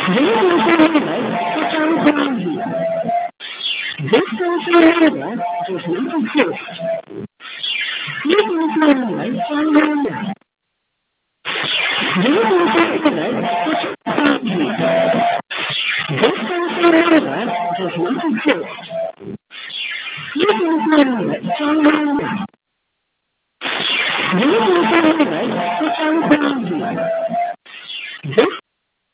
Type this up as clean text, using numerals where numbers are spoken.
This is the river that I'm calling you. This is the river that we exist. This is the river from London. This is the river that I'm calling you. This is the river that we exist. This is the river from London. This is the river that I'm calling you. This